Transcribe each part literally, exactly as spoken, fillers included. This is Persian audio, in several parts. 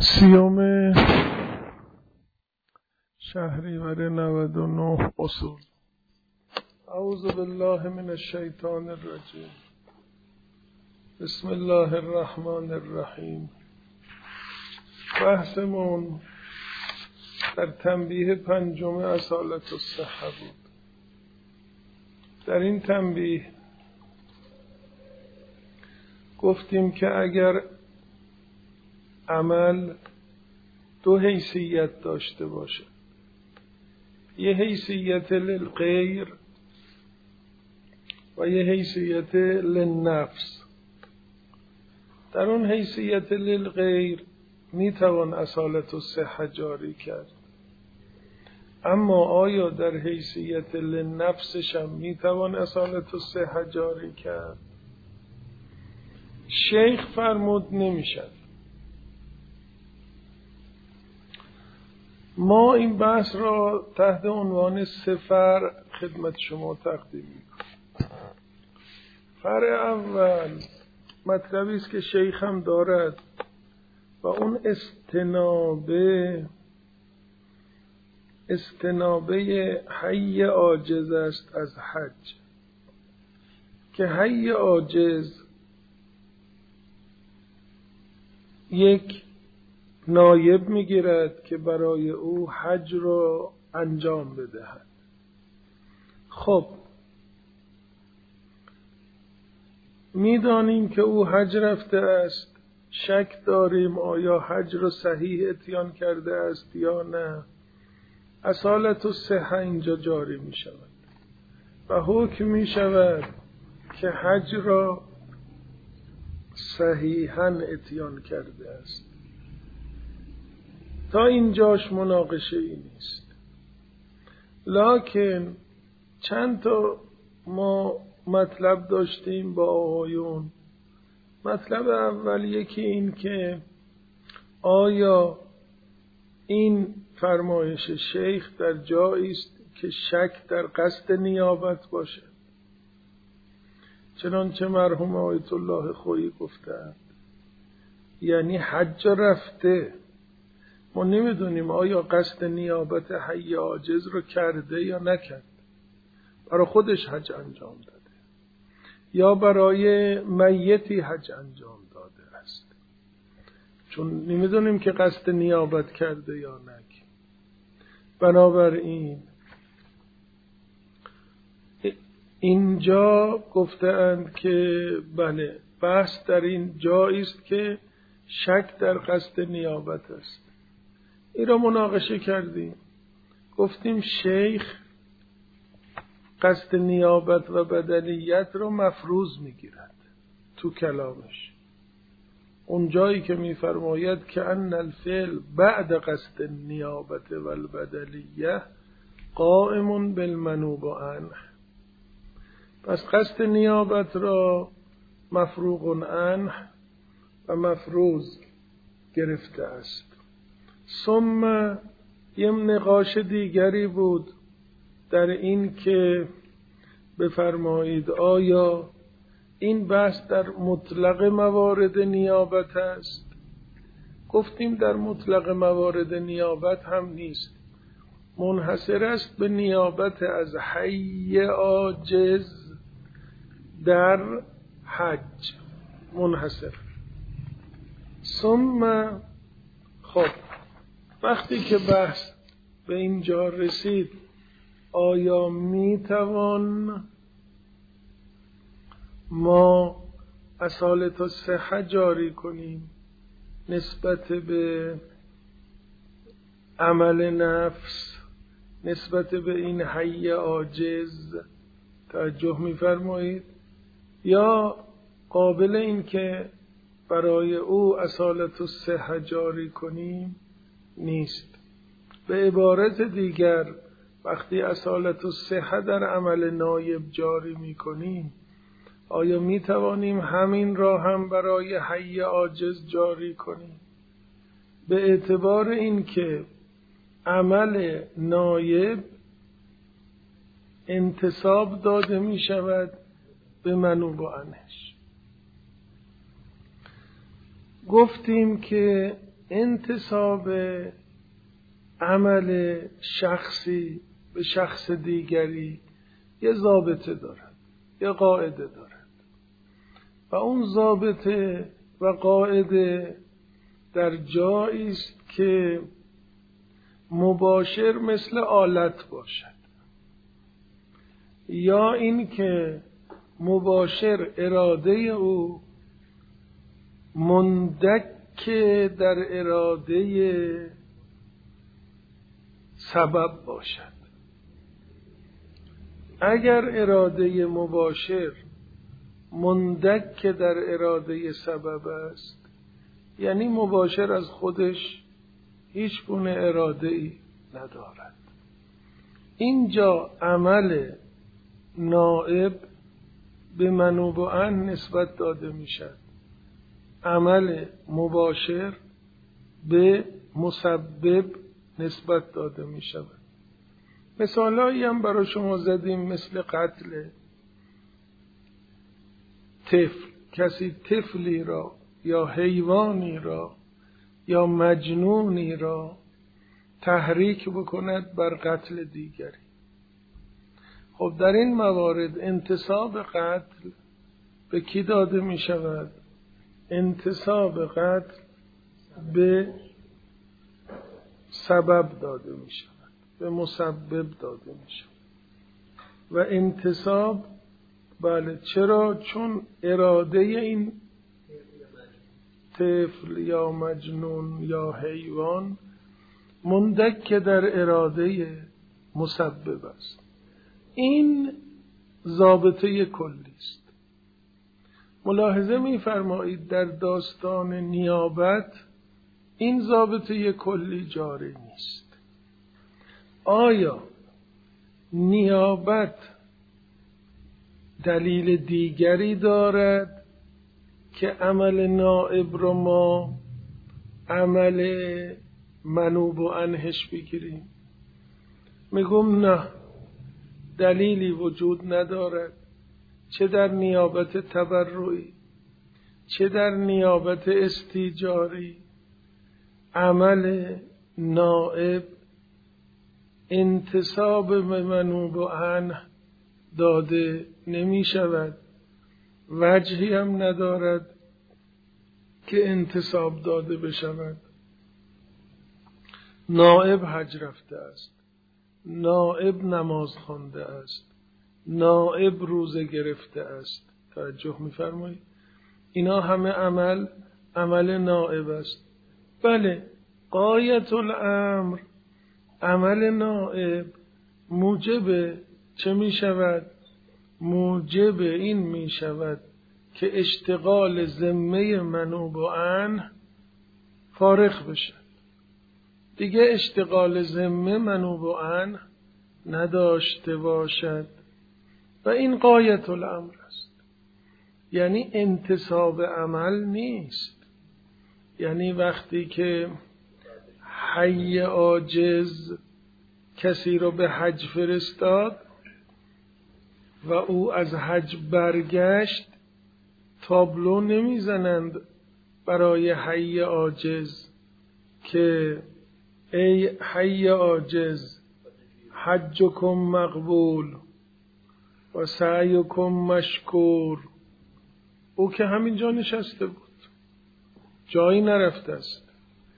سیوم شهریور نود و نه اصول. اعوذ بالله من الشیطان الرجیم. بسم الله الرحمن الرحیم. بحثمون در تنبیه پنجم اصالت الصحه بود. در این تنبیه گفتیم که اگر عمل دو حیثیت داشته باشه، یه حیثیت للغیر و یه حیثیت للنفس، در اون حیثیت للغیر میتوان اصالت الصحه جاری کرد، اما آیا در حیثیت للنفسش هم میتوان اصالت الصحه جاری کرد؟ شیخ فرمود نمیشد. ما این بحث را تحت عنوان سه فرع خدمت شما تقدیم میکنیم. فرع اول مطلبی است که شیخ هم دارد و اون استنابه استنابه حی عاجز است از حج، که حی عاجز یک نایب میگیرد که برای او حج را انجام بدهد. خب میدانیم که او حج رفته است، شک داریم آیا حج را صحیح اتیان کرده است یا نه. اصالت الصحه اینجا جاری می شود و حکم می شود که حج را صحیحاً اتیان کرده است. تا اینجاش مناقشه ای نیست، لکن چند تا ما مطلب داشتیم با آقایون. مطلب اول یکی این که آیا این فرمایش شیخ در جایی است که شک در قصد نیابت باشه، چنانچه مرحوم آیت الله خویی گفتند، یعنی حج رفته، ما نمیدونیم آیا قصد نیابت حی عاجز رو کرده یا نکرد، برای خودش حج انجام داده یا برای میتی حج انجام داده است، چون نمیدونیم که قصد نیابت کرده یا نکرد. بنابراین اینجا گفتند که بله، بحث در این جایی است که شک در قصد نیابت است. این را مناقشه کردیم، گفتیم شیخ قصد نیابت و بدلیت رو مفروض میگیرد تو کلامش، اون جایی که میفرماید که ان الفعل بعد قصد نیابت و البدلیه قائم بالمنوب عنه. پس قصد نیابت را مفروغ عنه و مفروض گرفته است. ثم یه نقاش دیگری بود در این که بفرمایید آیا این بحث در مطلق موارد نیابت است؟ گفتیم در مطلق موارد نیابت هم نیست، منحصر است به نیابت از حی عاجز در حج منحصر. ثم خب وقتی که بحث به اینجا رسید، آیا میتوان ما اصالت الصحه جاری کنیم نسبت به عمل نفس، نسبت به این حی عاجز؟ توجه می‌فرمایید؟ یا قابل این که برای او اصالت الصحه جاری کنیم نیست؟ به عبارت دیگر وقتی اصالت الصحه در عمل نایب جاری می‌کنیم، آیا می‌توانیم همین را هم برای حی عاجز جاری کنیم؟ به اعتبار این که عمل نایب انتساب داده می‌شود به منوب عنهش. گفتیم که انتساب عمل شخصی به شخص دیگری یه ضابطه دارد، یه قاعده دارد و اون ضابطه و قاعده در جایی است که مباشر مثل آلت باشد، یا این که مباشر اراده او مندک در اراده سبب باشد. اگر اراده مباشر مندک در اراده سبب است، یعنی مباشر از خودش هیچ گونه اراده ای ندارد. اینجا عمل نائب به منوب عن نسبت داده می شود، عمل مباشر به مسبب نسبت داده می شود. مثالایی هم برای شما زدیم مثل قتل طفل. کسی طفلی را یا حیوانی را یا مجنونی را تحریک بکند بر قتل دیگری. خب در این موارد انتساب قتل به کی داده می شود؟ انتساب قتل به سبب داده می شود، به مسبب داده می شود. و انتساب بله، چرا؟ چون اراده این طفل یا مجنون یا حیوان مندک در اراده مسبب است. این ضابطه کلی است. ملاحظه می‌فرمایید در داستان نیابت این ضابطه کلی جاری نیست. آیا نیابت دلیل دیگری دارد که عمل نائب رو ما عمل منوب عنهش بگیریم؟ میگم نه، دلیلی وجود ندارد، چه در نیابت تبرعی چه در نیابت استیجاری عمل نائب انتساب به منوب عنه داده نمی شود، وجهی هم ندارد که انتساب داده بشود. نائب حج رفته است، نائب نماز خوانده است، نائب روزه گرفته است. توجه می‌فرمایید؟ اینا همه عمل عمل نائب است. بله، غایت الامر عمل نائب موجب چه می شود؟ موجب این می شود که اشتغال ذمه منوب عنه فارغ بشد. دیگه اشتغال ذمه منوب عنه نداشته باشد و این غایت الامر است. یعنی انتساب عمل نیست. یعنی وقتی که حی عاجز کسی رو به حج فرستاد و او از حج برگشت، تابلو نمیزنند برای حی عاجز که ای حی عاجز حجکم مقبول و سعیکم مشکور. او که همینجا نشسته بود، جایی نرفته است،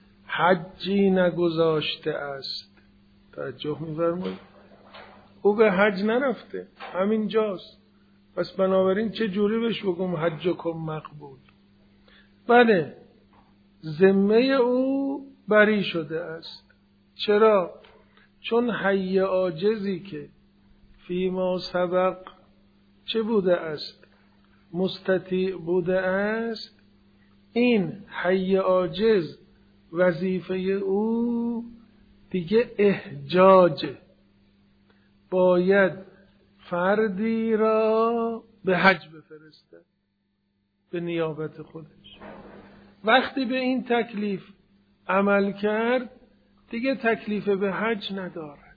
حجی نگذاشته است. توجه می‌فرمایید؟ او به حج نرفته، همینجاست. پس بنابراین چه جوری بهش بگم حجکم مقبول؟ بله، ذمه او بری شده است. چرا؟ چون حی عاجزی که فیما سبق چه بوده است؟ مستطیع بوده است. این حی عاجز وظیفه او دیگه احجاجه، باید فردی را به حج بفرسته به نیابت خودش. وقتی به این تکلیف عمل کرد دیگه تکلیف به حج ندارد.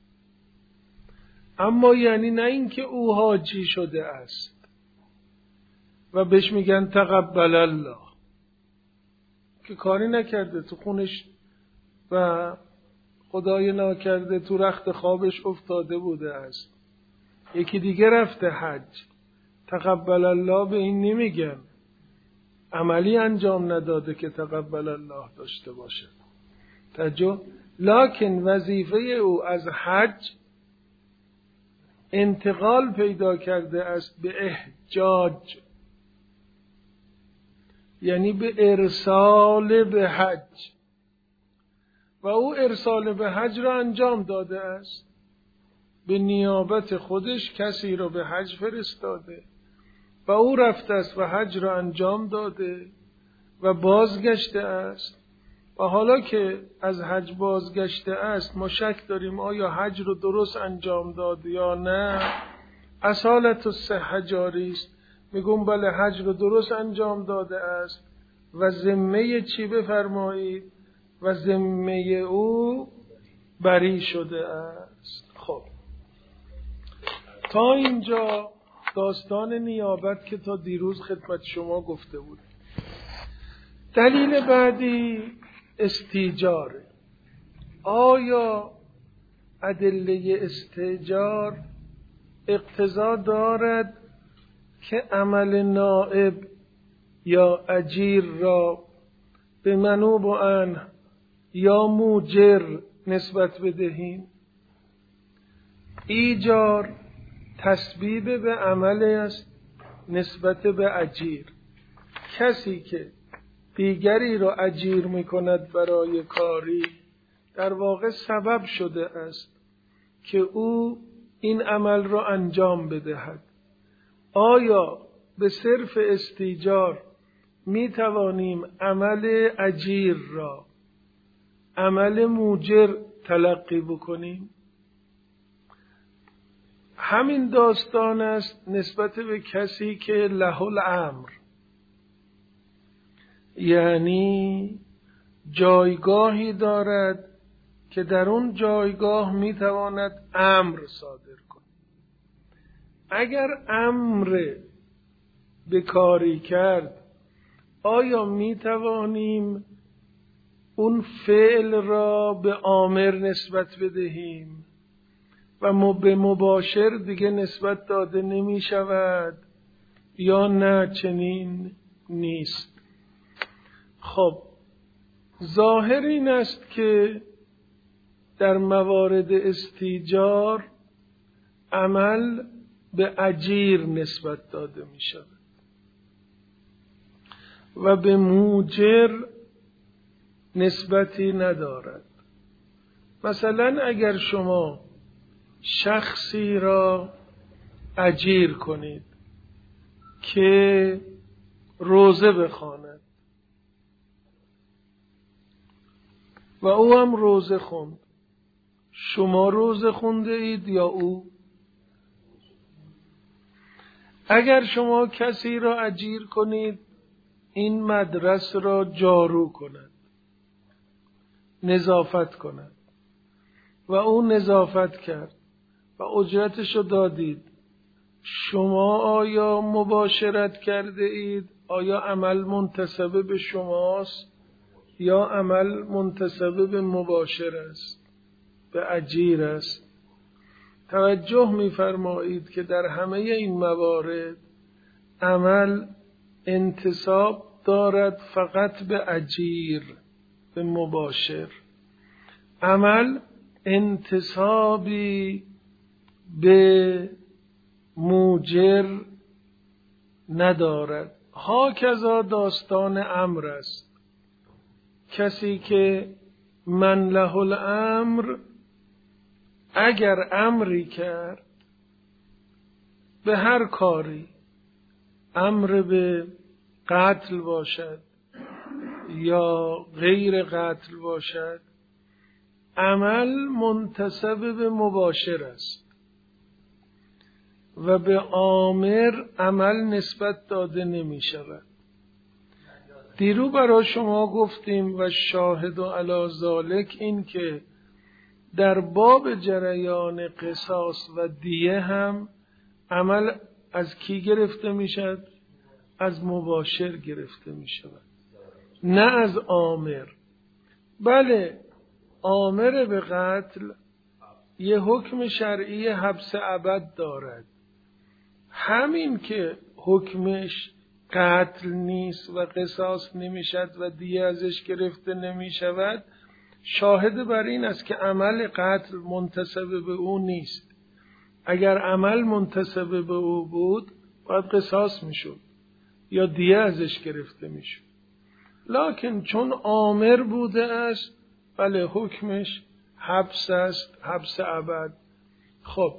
اما یعنی نه اینکه او حاجی شده است و بهش میگن تقبل الله، که کاری نکرده تو خونش و خدای ناکرده تو رخت خوابش افتاده بوده است. یکی دیگه رفته حج، تقبل الله به این نمیگن، عملی انجام نداده که تقبل الله داشته باشه. توجه، لکن وظیفه او از حج انتقال پیدا کرده است به احجاج، یعنی به ارسال به حج، و او ارسال به حج را انجام داده است. به نیابت خودش کسی را به حج فرستاده و او رفته است و حج را انجام داده و بازگشته است. و حالا که از حج بازگشته است ما شک داریم آیا حج رو درست انجام داد یا نه، اصالت الصحه جاری است، میگم بله حج رو درست انجام داده است و ذمه چی بفرمایید؟ و ذمه او بری شده است. خب تا اینجا داستان نیابت که تا دیروز خدمت شما گفته بود. دلیل بعدی استیجاره. آیا ادله استیجار اقتضا دارد که عمل نائب یا اجیر را به منوب عنه یا موجر نسبت بدهیم؟ ایجار تسبیب به عمل است نسبت به اجیر. کسی که دیگری را اجیر می کند برای کاری در واقع سبب شده است که او این عمل را انجام بدهد. آیا به صرف استیجار می توانیم عمل اجیر را عمل موجر تلقی بکنیم؟ همین داستان است نسبت به کسی که له الامر، یعنی جایگاهی دارد که در اون جایگاه میتواند امر صادر کند. اگر امر به کاری کرد آیا میتوانیم اون فعل را به آمر نسبت بدهیم و به مباشر دیگه نسبت داده نمی شود یا نه چنین نیست؟ خب ظاهر این است که در موارد استیجار عمل به اجیر نسبت داده می شود و به موجر نسبتی ندارد. مثلا اگر شما شخصی را اجیر کنید که روزه بخواند و او هم روزه خوند، شما روزه خونده اید یا او؟ اگر شما کسی را اجیر کنید این مدرسه را جارو کند، نظافت کند و او نظافت کرد و اجرتش رو دادید، شما آیا مباشرت کرده اید؟ آیا عمل منتسب به شماست یا عمل منتسب به مباشر است، به اجیر است؟ توجه می‌فرمایید که در همه این موارد عمل انتساب دارد فقط به اجیر، به مباشر. عمل انتسابی به موجر ندارد. هاکذا داستان امر است. کسی که من له الامر اگر امری کرد به هر کاری، امر به قتل باشد یا غیر قتل باشد، عمل منتسب به مباشر است و به آمر عمل نسبت داده نمی شود. دیرو برای شما گفتیم و شاهد و علی ذالک این که در باب جریان قصاص و دیه هم عمل از کی گرفته می شود؟ از مباشر گرفته می شود. نه از آمر. بله آمر به قتل یه حکم شرعی حبس ابد دارد، همین که حکمش قتل نیست و قصاص نمیشد و دیه ازش گرفته نمیشود شاهد بر این است که عمل قتل منتسب به او نیست. اگر عمل منتسب به او بود باید قصاص میشد یا دیه ازش گرفته میشد، لکن چون آمر بوده است بله حکمش حبس است، حبس ابد. خب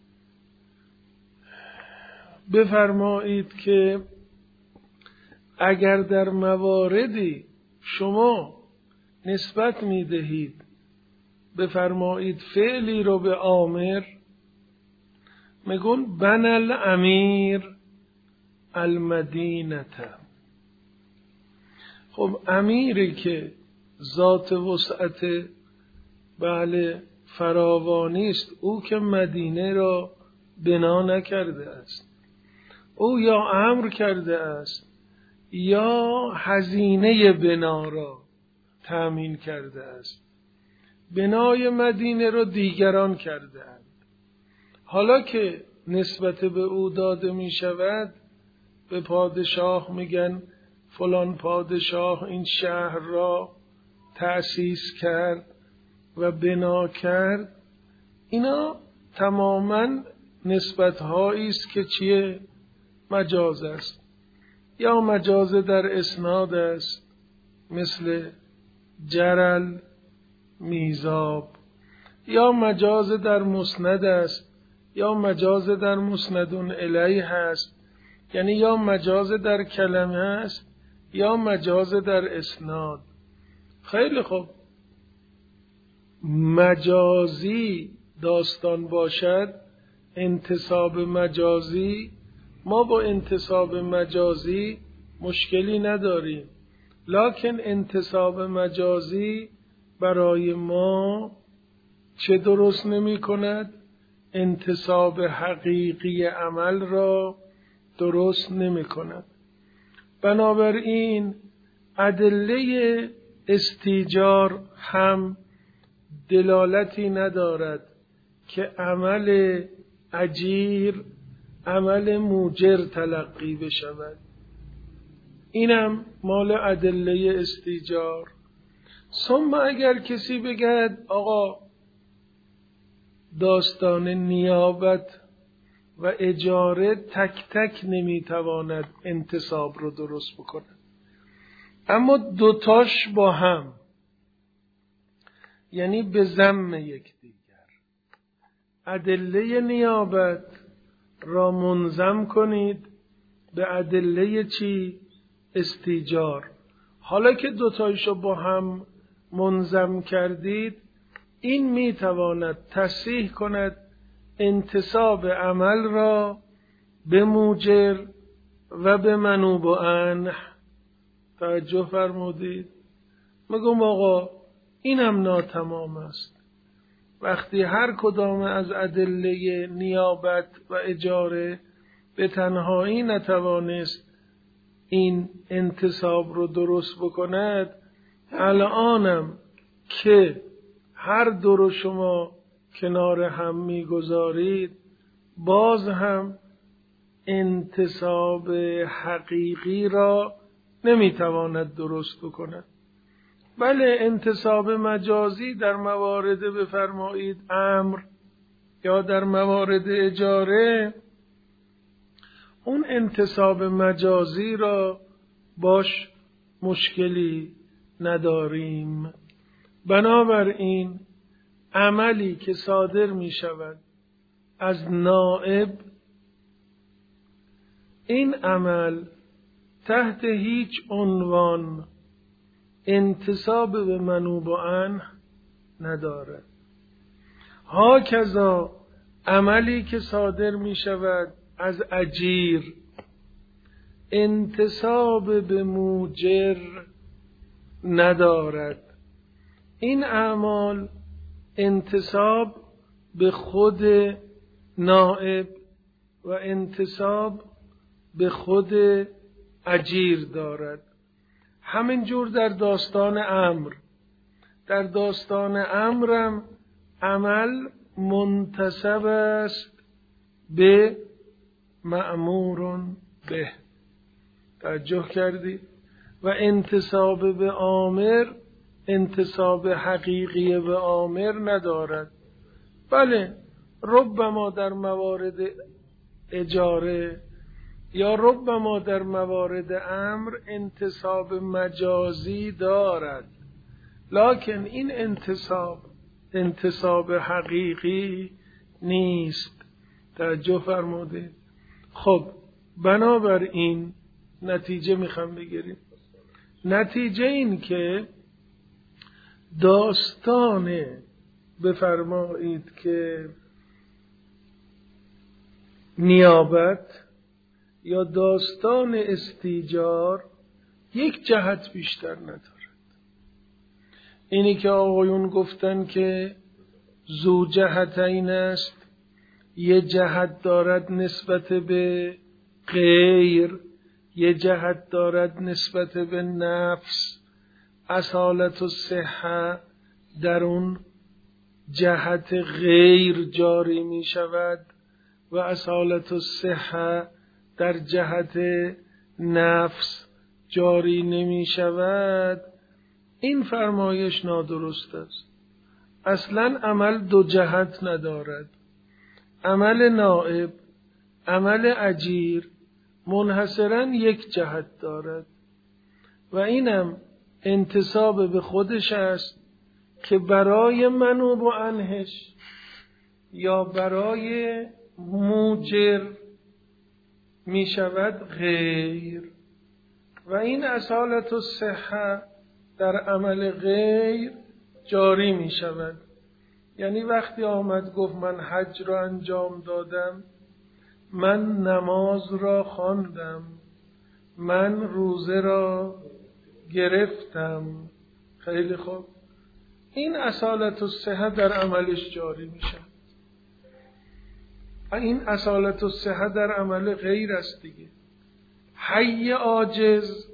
بفرمایید که اگر در مواردی شما نسبت میدهید بفرمایید فعلی رو به آمر، میگون بن الامیر المدینته. خب امیری که ذات وسعت بله فراوانی است، او که مدینه را بنا نکرده است، او یا امر کرده است یا هزینه بنا را تأمین کرده است. بنای مدینه را دیگران کرده اند. حالا که نسبت به او داده می شود، به پادشاه میگن فلان پادشاه این شهر را تأسیس کرد و بنا کرد. اینا تماما نسبت هایی است که چیه؟ مجاز است. یا مجاز در اسناد است مثل جرل میزاب، یا مجاز در مسند است، یا مجاز در مسندون الیه هست، یعنی یا مجاز در کلمه است یا مجاز در اسناد. خیلی خوب، مجازی داستان باشد، انتساب مجازی، ما با انتساب مجازی مشکلی نداریم، لکن انتساب مجازی برای ما چه درست نمی کند؟ انتساب حقیقی عمل را درست نمی کند. بنابراین ادله استیجار هم دلالتی ندارد که عمل اجیر عمل موجر تلقی بشود. اینم مال ادله استیجار. ثم اگر کسی بگد آقا داستان نیابت و اجاره تک تک نمیتواند انتصاب رو درست بکند، اما دوتاش با هم، یعنی به ضم یکدیگر، ادله نیابت را منظم کنید به ادله چی؟ استیجار. حالا که دوتایشو با هم منظم کردید، این میتواند تصحیح کند انتساب عمل را به موجر و به منوب عنه. توجه فرمودید؟ میگم آقا اینم ناتمام است. وقتی هر کدام از ادله نیابت و اجاره به تنهایی نتوانست این انتساب رو درست بکند، الانم که هر دو رو شما کنار هم میگذارید باز هم انتساب حقیقی را نمیتواند درست بکند. بله انتساب مجازی در موارد بفرمایید امر یا در موارد اجاره، اون انتساب مجازی را باش مشکلی نداریم. بنابراین عملی که صادر می شود از نائب، این عمل تحت هیچ عنوان انتساب به منوب عنه ندارد. هاکذا عملی که صادر می شود از اجیر انتساب به موجر ندارد. این اعمال انتساب به خود نائب و انتساب به خود اجیر دارد. همینجور در داستان امر، در داستان امرم عمل منتسب است به مأمور به. توجه کردی؟ و انتساب به آمر انتساب حقیقی به آمر ندارد. بله ربما در موارد اجاره یا ربما در موارد امر انتساب مجازی دارد، لکن این انتساب انتساب حقیقی نیست. توجه فرمودید؟ خب بنابراین نتیجه میخوام بگیریم. نتیجه این که داستان بفرمایید که نیابت یا داستان استیجار یک جهت بیشتر ندارد. اینی که آقایون گفتن که ذو جهتین است، یه جهت دارد نسبت به غیر، یه جهت دارد نسبت به نفس. اصالت الصحه در اون جهت غیر جاری می شود و اصالت الصحه در جهت نفس جاری نمی شود. این فرمایش نادرست است. اصلا عمل دو جهت ندارد. عمل نائب، عمل اجیر منحصراً یک جهت دارد و اینم انتساب به خودش است که برای منوب و عنهش یا برای موجر می شود غیر. و این اصالت الصحه در عمل غیر جاری می شود. یعنی وقتی آمد گفت من حج را انجام دادم، من نماز را خواندم، من روزه را گرفتم، خیلی خوب، این اصالت الصحه در عملش جاری می شود. این اصالت الصحه در عمل غیر است دیگه. حی عاجز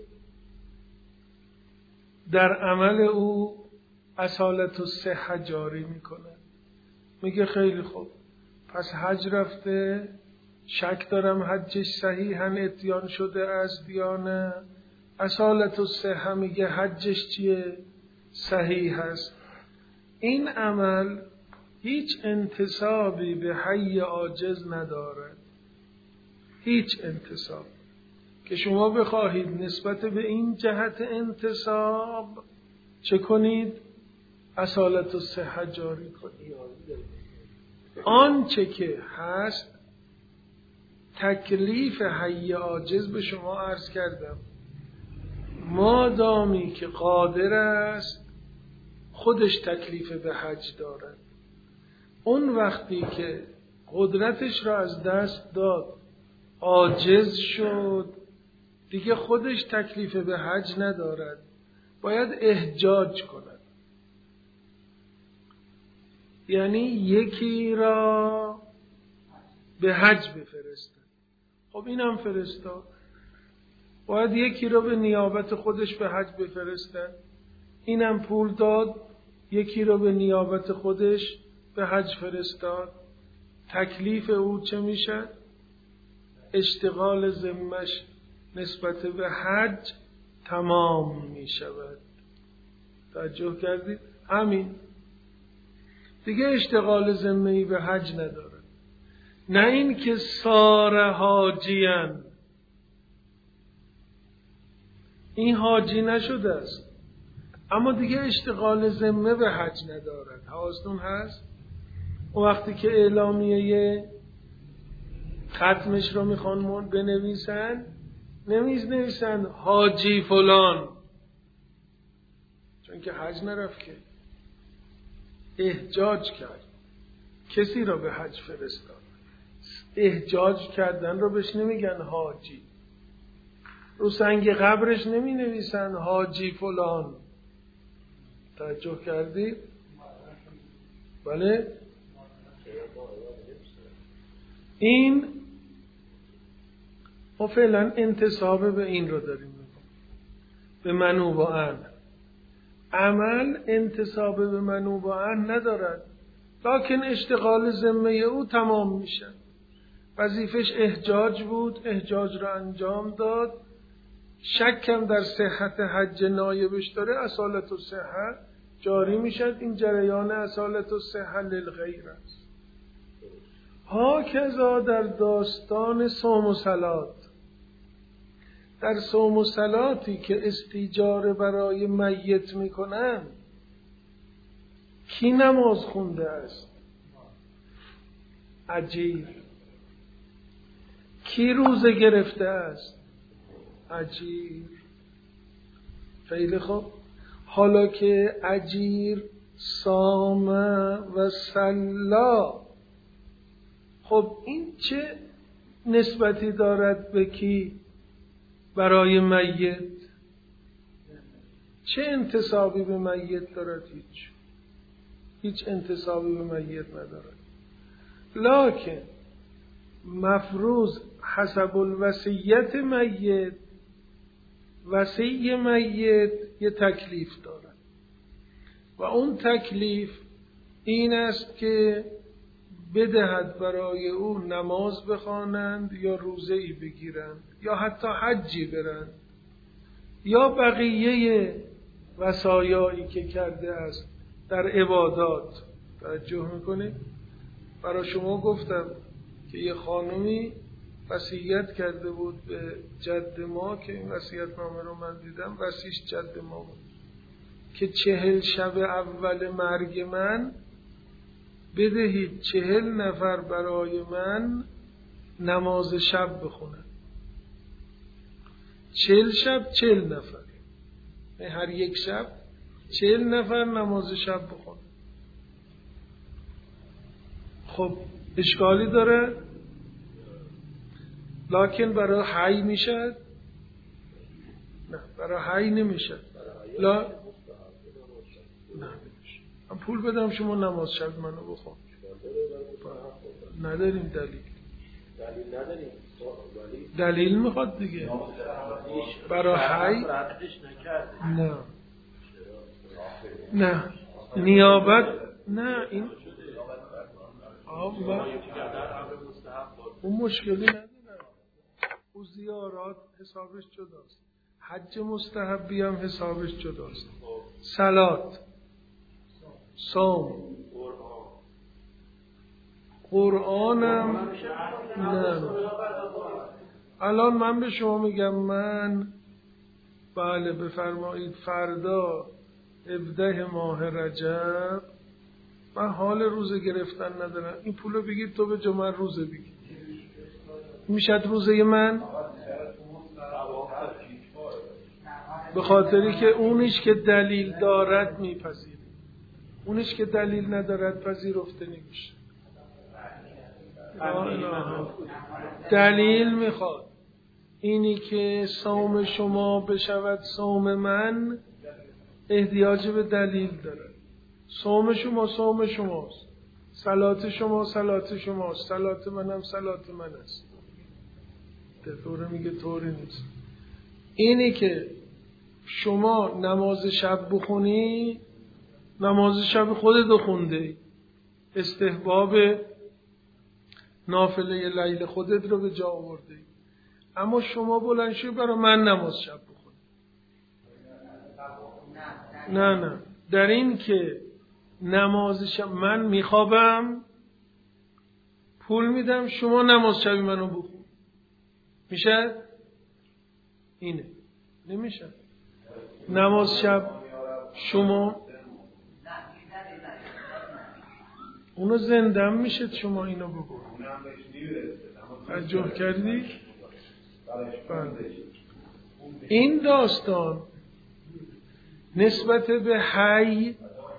در عمل او اصالت الصحه جاری میکنه. میگه خیلی خوب، پس حج رفته، شک دارم حجش صحیحاً اتیان شده است یا نه. اصالت الصحه میگه حجش چیه؟ صحیح است. این عمل هیچ انتسابی به حی عاجز ندارد، هیچ انتساب که شما بخواهید نسبت به این جهت انتساب چه کنید؟ اصالت الصحه جاری کنید. آنچه که هست تکلیف حی عاجز به شما عرض کردم، مادامی که قادر است خودش تکلیف به حج دارد. اون وقتی که قدرتش را از دست داد، عاجز شد، دیگه خودش تکلیف به حج ندارد، باید احجاج کند. یعنی یکی را به حج بفرستد. خب اینم فرستاد. باید یکی را به نیابت خودش به حج بفرستد. اینم پول داد، یکی را به نیابت خودش به حج فرستاد. تکلیف او چه میشه؟ اشتغال ذمش نسبت به حج تمام می شود. توجه کردید؟ همین دیگه اشتغال ذمه‌ای به حج نداره. نه این که سار حاجیان، این حاجی نشده است اما دیگه اشتغال ذمه به حج ندارد. حواستون هست؟ و وقتی که اعلامیه ختمش رو میخوان بنویسن، نمیز نویسن حاجی فلان، چون که حج نرفت، که احجاج کرد، کسی را به حج فرستاد. احجاج کردن رو بهش نمیگن حاجی. رو سنگ قبرش نمی نویسن حاجی فلان. توجه کردید؟ بله؟ این ما فعلا انتساب به این رو داریم میکنیم. به منوبان. عمل انتساب به منوبان ندارد، لکن اشتغال ذمه او تمام میشه. وظیفش احجاج بود، احجاج را انجام داد. شکم در صحت حج نایبش داره، اصالت الصحه جاری میشد. این جریان اصالت الصحه للغیر است. هاکذا در داستان صوم و صلات، در صوم و صلاتی که استیجار برای میت میکنن، کی نماز خونده است؟ اجیر. کی روزه گرفته است؟ اجیر. خیلی خوب. حالا که اجیر صام و صلا، خب این چه نسبتی دارد به کی؟ برای میت چه انتسابی به میت دارد؟ هیچ هیچ انتسابی به میت ندارد. لکن مفروض حسب الوصیت میت، وصی میت یه تکلیف دارد و اون تکلیف این است که بدهد برای او نماز بخوانند یا روزه ای بگیرند یا حتی حجی برند یا بقیه وصایایی که کرده است در عبادات. توجه میکنید؟ برای شما گفتم که یه خانومی وصیت کرده بود به جد ما، که این وصیت نامه رو من دیدم، وصیش جد ما بود که چهل شب اول مرگ من بدهید چهل نفر برای من نماز شب بخونن. چهل شب چهل نفر، هر یک شب چهل نفر نماز شب بخونن. خب اشکالی داره؟ لکن برای حی میشد؟ نه، برای حی نمیشد. لا نه نمیشه. من پول بدم شما نماز شب منو بخون. نداریم دلیل. دلیل نداریم. دلیل میخواد دیگه. برای حی نه نه نیابت نه. این آب اون مشکلی نداره. او زیارات حسابش جداست، حج مستحبی هم حسابش جداست، صلات، صوم، قرآنم نه. الان من به شما میگم من بله بفرمایید فردا هفده ماه رجب من حال روزه گرفتن ندارم، این پولو بگید تو به جمعه روزه بگید، میشد روزه من؟ به خاطری که اونیش که دلیل دارد میپذیره، اونیش که دلیل ندارد پذیرفته نمیشه. دلیل میخواد. اینی که صوم شما بشود صوم من احتیاج به دلیل داره. صوم شما صوم شماست، صلات شما صلات شماست، صلات منم صلات من است. طوره میگه طوری نیست. اینی که شما نماز شب بخونی، نماز شب خودت خونده، استحباب نافله لیل خودت رو به جا آورده، اما شما بلند شو برای من نماز شب بخونی. نه نه، در این که نماز شب من میخوابم پول میدم شما نماز شب منو بخون، میشه؟ اینه نمیشه. نماز شب شما اونو زندم میشه، شما اینو بگو. توجه کردی؟ این داستان نسبت به حی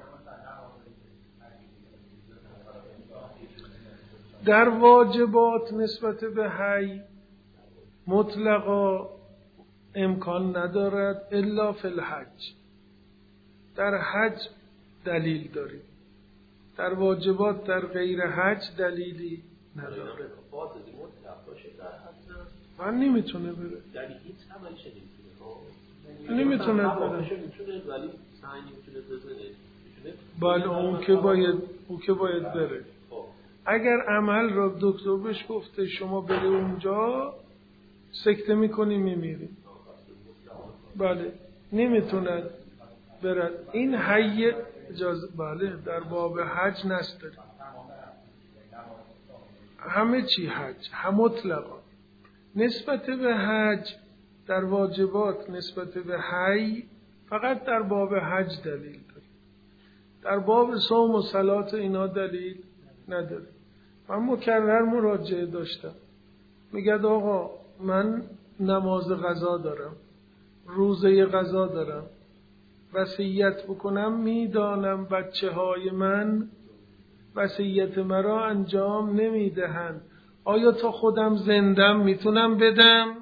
در واجبات نسبت به حی مطلقا امکان ندارد الا فی الحج. در حج دلیل داریم، در واجبات در غیر حج دلیلی نداره. من نمیتونه بره. نمیتونه بره. میتونه ولی سعی نمیتونه بزنه. بله اون که باید اون که باید بره. اگر عمل را دکتر بهش گفته شما بری اونجا سکته میکنی میمیری. بله نمیتونه برد. این حی اجازه بله در باب حج نست داره. همه چی حج هم مطلقا نسبت به حج در واجبات نسبت به حی فقط در باب حج دلیل داره. در باب صوم و صلات اینا دلیل نداره. من مکرر مراجعه داشتم میگه آقا من نماز قضا دارم روزه قضا دارم وصیت بکنم میدانم بچه های من وصیت مرا انجام نمیدهند آیا تا خودم زندم میتونم بدم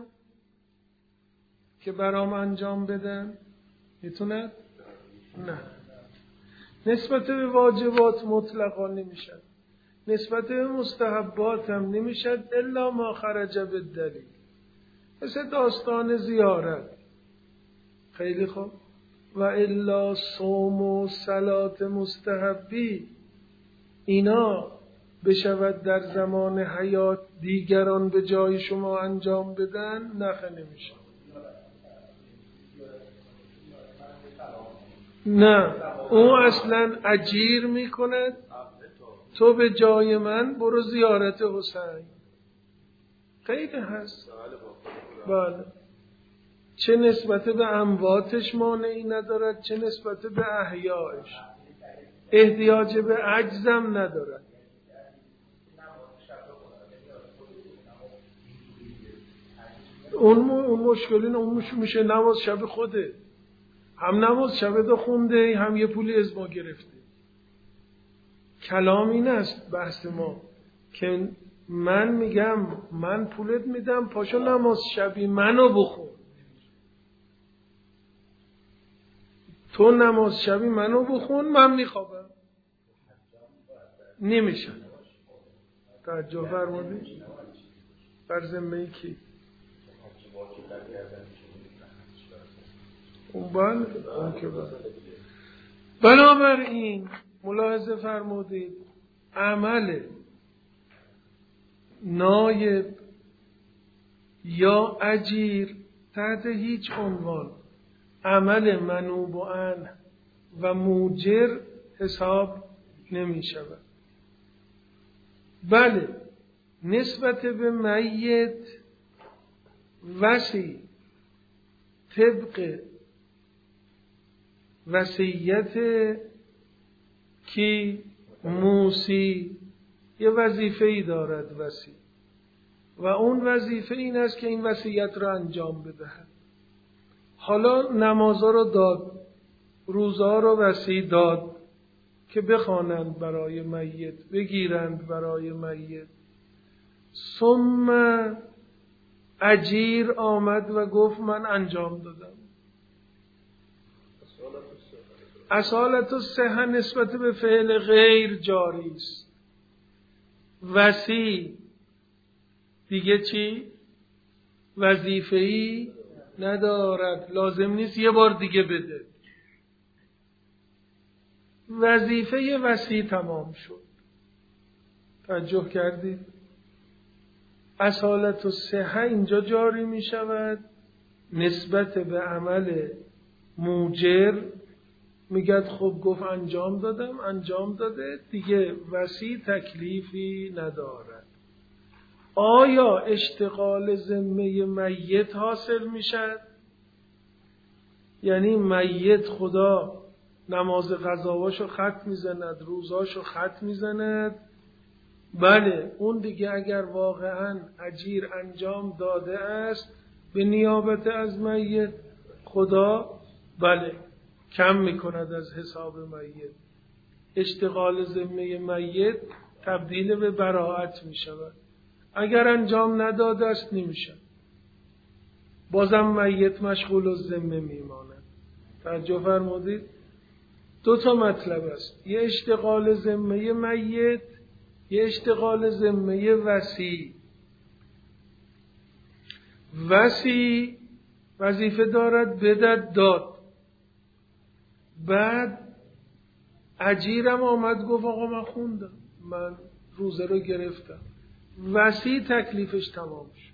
که برام انجام بدن؟ میتونن؟ نه. نسبت به واجبات مطلقا نمیشن نسبت به مستحبات هم نمیشد الا ما خرج بالدلیل. مثل داستان زیارت خیلی خوب و الا صوم و صلات مستحبی اینا بشود در زمان حیات دیگران به جای شما انجام بدن نخه نمیشه. نه اون اصلا اجیر میکند تو به جای من برو زیارت حسین. خیلی هست. بله چه نسبت به امواتش مانعی ندارد چه نسبت به احیایش. احتیاج به عجزم ندارد. اون اون مشکلی نه. اون میشه نماز شب خوده هم نماز شب دو خونده هم یه پولی از ما گرفته. کلام این است بحث ما که من میگم من پولت میدم پاشو نماز شبی منو بخون. تو نماز شبی منو بخون من میخوابم. نمیشه. توجه فرمودی؟ بر ذمه کی؟ اون بله اون که بله. بنابراین ملاحظه فرمودید عمل نایب یا اجیر تحت هیچ عنوان عمل منوب عنه و موجر حساب نمی شود. بله نسبت به میت وصی طبق وصیت کی موسی یه وظیفه‌ای دارد وصی و اون وظیفه این است که این وصیت را انجام بدهد. حالا نمازها رو داد روزها رو وصی داد که بخوانند برای میت بگیرند برای میت. ثم اجیر آمد و گفت من انجام دادم. اصالت الصحه نسبت به فعل غیر جاری است. وصی دیگه چی؟ وظیفه‌ای ندارد. لازم نیست یه بار دیگه بده. وظیفه وصی تمام شد. توجه کردید؟ اصالت الصحه اینجا جاری می شود نسبت به عمل موجر. میگد خب گفت انجام دادم انجام داده دیگه وصی تکلیفی ندارد. آیا اشتغال ذمه میت حاصل میشد؟ یعنی میت خدا نماز قضاواشو خط میزند روزاشو خط میزند. بله اون دیگه اگر واقعا اجیر انجام داده است به نیابت از میت خدا بله کم میکند از حساب میت. اشتغال ذمه میت تبدیل به براءت میشود. اگر انجام نداده است نمیشه. بازم میت مشغول الذمه میماند. توجه فرمودید؟ دو تا مطلب است. یه اشتغال ذمه میت یه اشتغال ذمه وصی. وصی وظیفه دارد بدد داد. بعد اجیرم آمد گفت آقا من خوندم، من روزه رو گرفتم. وصی تکلیفش تمام شد.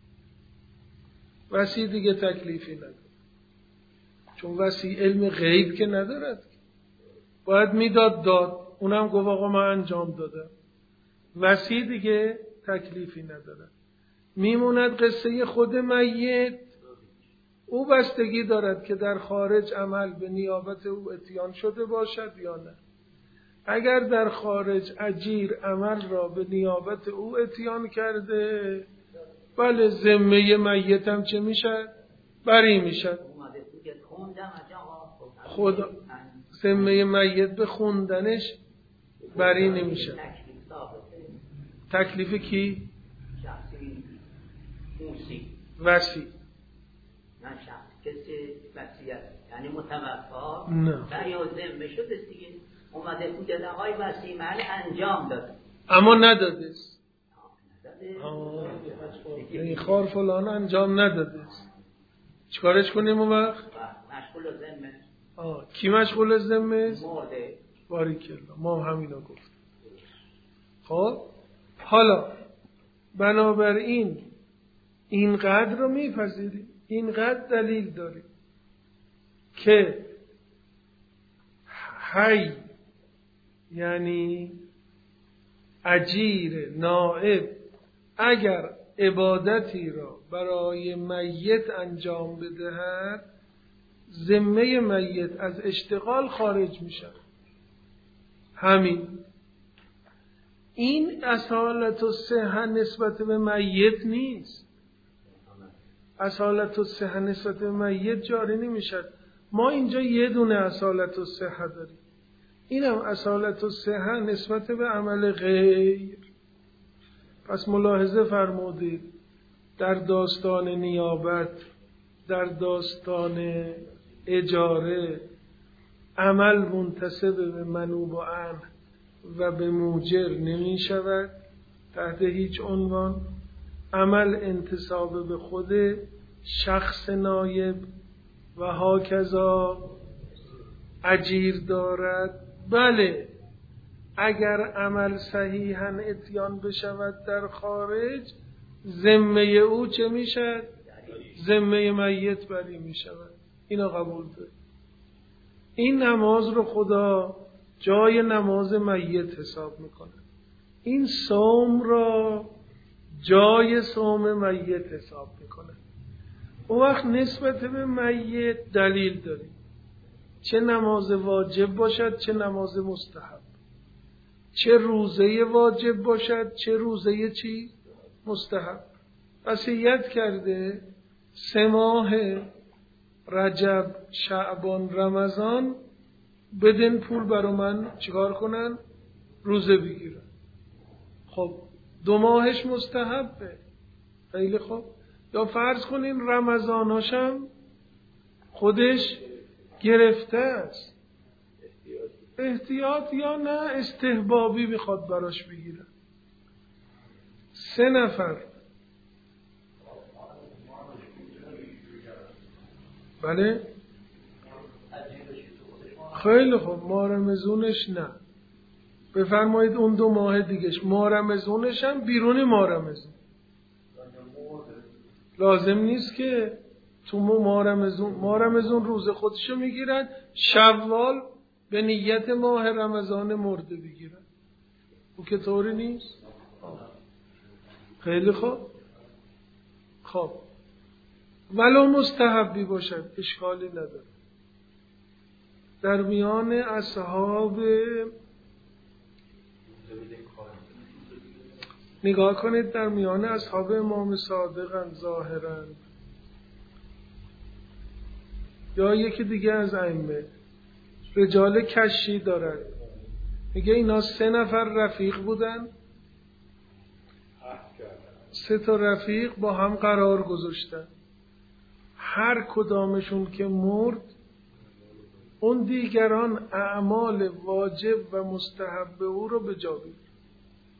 وصی دیگه تکلیفی نداره، چون وصی علم غیب که ندارد، باید میداد داد. اونم گفت آقا من انجام دادم. وصی دیگه تکلیفی نداره. میموند قصه خود میت. او بستگی دارد که در خارج عمل به نیابت او اتیان شده باشد یا نه. اگر در خارج اجیر عمل را به نیابت او اتیان کرده، بله ذمه میت هم چه میشد؟ بری میشد. خدا ذمه میت به خوندنش بری نمیشد. تکلیف کی؟ وصی. نه شخص کسی وصیت یعنی متوفا نه برای ذمه شد دیگه، اومده بود داد آقای وصی مال انجام داد اما نداده است. این خار فلان انجام نداده است. چیکارش کنیم اون وقت؟ مشغول ذمه. آه کی مشغول ذمه است؟ مرده. باریکلا، ما همینا گفت. خب حالا بنابراین اینقدر رو میپذیریم، اینقدر دلیل داریم که حی یعنی اجیر نائب اگر عبادتی را برای میت انجام بدهد، ذمه میت از اشتغال خارج میشه. همین. این اصالت الصحه نسبت به میت نیست. اصالت الصحه نسبت به میت جاری نمیشه. ما اینجا یه دونه اصالت الصحه داریم، اینم اصالت الصحه نسبت به عمل غیر. پس ملاحظه فرمودید در داستان نیابت، در داستان اجاره، عمل منتسب به منوب و عنه و به موجر نمی شود تحت هیچ عنوان. عمل انتساب به خود شخص نایب و هاکذا اجیر دارد. بله اگر عمل صحیحاً اتیان بشود در خارج، ذمه او چه می شود؟ ذمه میت بری می شود. اینا قبول دارد. این نماز رو خدا جای نماز میت حساب میکنه. این صوم را جای صوم میت حساب میکنه. اون وقت نسبت به میت دلیل داریم، چه نماز واجب باشد چه نماز مستحب، چه روزه واجب باشد چه روزه چی؟ مستحب. وصیت کرده سه ماه رجب، شعبان، رمضان بدن پول برای من چیکار کنن؟ روزه بگیرن. خب دو ماهش مستحبه، خیلی خوب. یا فرض کنین رمضاناشم خودش گرفته است، احتیاط یا نه استحبابی بخواد براش بگیره. سه نفر بله خیلی خوب. ماه رمضونش نه، بفرمایید اون دو ماه دیگهش ماه رمضونش هم بیرون ماه رمضون لازم نیست که تو ماه رمضون. ماه رمضون روز خودشو میگیرن، شوال به نیت ماه رمضان مرده بگیرن. او که طوری نیست. خیلی خوب. خب ولو مستحبی باشد اشکالی نداره. در میان اصحاب نگاه کنید، در میان اصحاب امام صادقن ظاهرا یا یکی دیگه از ائمه رجال کشی دارد، میگه اینا سه نفر رفیق بودن، سه تا رفیق با هم قرار گذاشتن، هر کدامشون که مرد اون دیگران اعمال واجب و مستحب او رو به جا بیارن.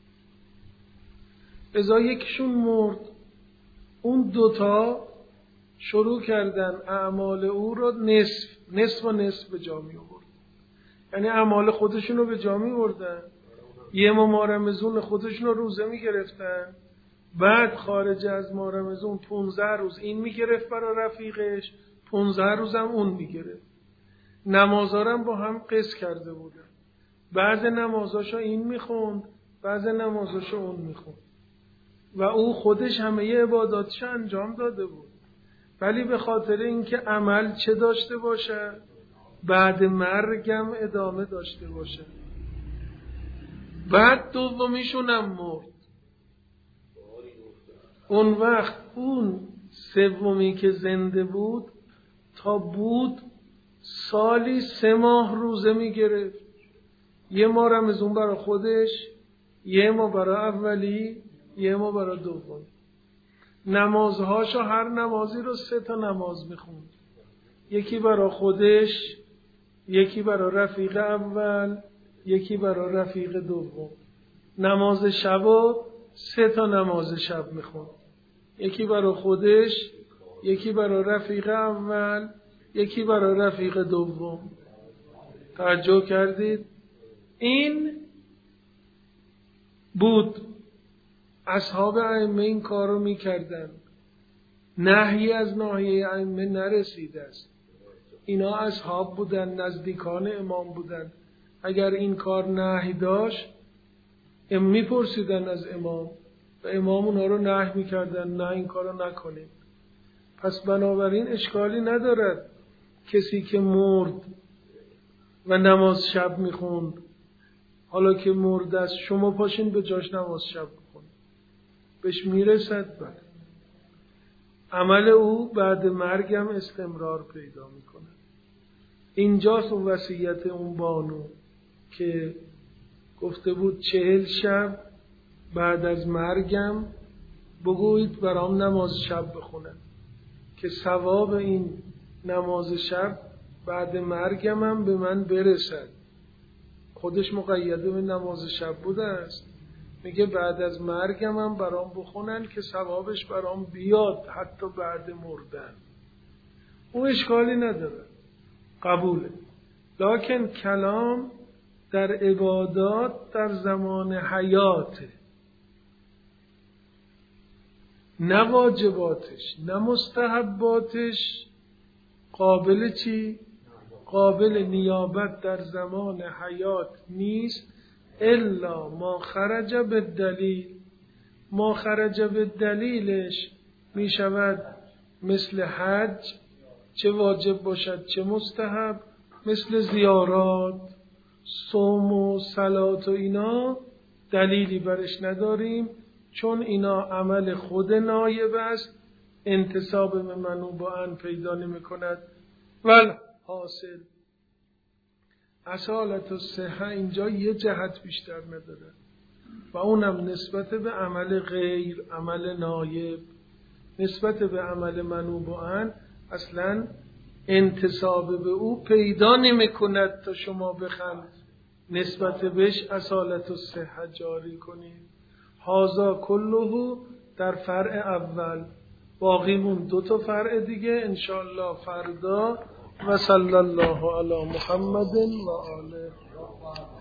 ازا یکیشون مرد، اون دوتا شروع کردن اعمال او رو نصف نصف و نصف به جا می آوردن. یعنی اعمال خودشون رو به جا می آوردن، یه ماه رمضان خودشون رو روزه می گرفتن، بعد خارج از ماه رمضان پونزده روز این می گرفت برای رفیقش، پونزده روز هم اون می گرفت. نمازارم با هم قصد کرده بودن، بعض نمازاشو این می خوند، بعض نمازاشو اون می خوند و او خودش همه ی عباداتش انجام داده بود، ولی به خاطر اینکه عمل چه داشته باشه، بعد مرگم ادامه داشته باشه. بعد دومیشون هم مرد. اون وقت اون سومی که زنده بود تا بود سالی سه ماه روزه می گرفت، یه ماه رمضان برای خودش، یه ماه برای اولی، یه ماه برای دومی. نمازهاشو هر نمازی رو سه تا نماز میخوند، یکی برای خودش، یکی برای رفیق اول، یکی برای رفیق دوم. نماز شبو سه تا نماز شب میخوند، یکی برای خودش، یکی برای رفیق اول، یکی برای رفیق دوم. توجه کردید؟ این بود. اصحاب ائمه این کار رو میکردن، نهی از ناحیه ائمه نرسیده است. اینا اصحاب بودن، نزدیکان امام بودن. اگر این کار نهی داشت میپرسیدن از امام و امام اونا رو نهی میکردن، نه این کار رو نکنید. پس بنابراین اشکالی ندارد کسی که مرد و نماز شب میخوند، حالا که مرد است شما پاشین به جاش نماز شب بخونید، بهش میرسد. بعد عمل او بعد مرگم استمرار پیدا میکنه. اینجاست اون وصیت اون بانو که گفته بود چهل شب بعد از مرگم بگویید برام نماز شب بخونن که ثواب این نماز شب بعد مرگم هم به من برسد. خودش مقیده به نماز شب بوده است، میگه بعد از مرگم هم برام بخونن که ثوابش برام بیاد حتی بعد مردن. اون اشکالی نداره، قبوله. لکن کلام در عبادات در زمان حیاته، نه واجباتش نه مستحباتش قابل چی؟ قابل نیابت در زمان حیات نیست الا ما خرج به دلیل. ما خرج به دلیلش می شود مثل حج، چه واجب باشد چه مستحب، مثل زیارات، صوم و صلات و اینا دلیلی برش نداریم، چون اینا عمل خود نایب است، انتساب به منوب و ان پیدا نمی کند. ول حاصل اصالت و صحه اینجا یه جهت بیشتر نداره و اونم نسبت به عمل غیر، عمل نایب. نسبت به عمل منوب و ان اصلا انتساب به او پیدا نمی کند تا شما بخند نسبت بهش اصالت و صحه جاری کنید. هازا کلهو در فرع اول، باقیمون دو تا فرع دیگه انشاءالله فردا. و صلی الله علی محمد و آله.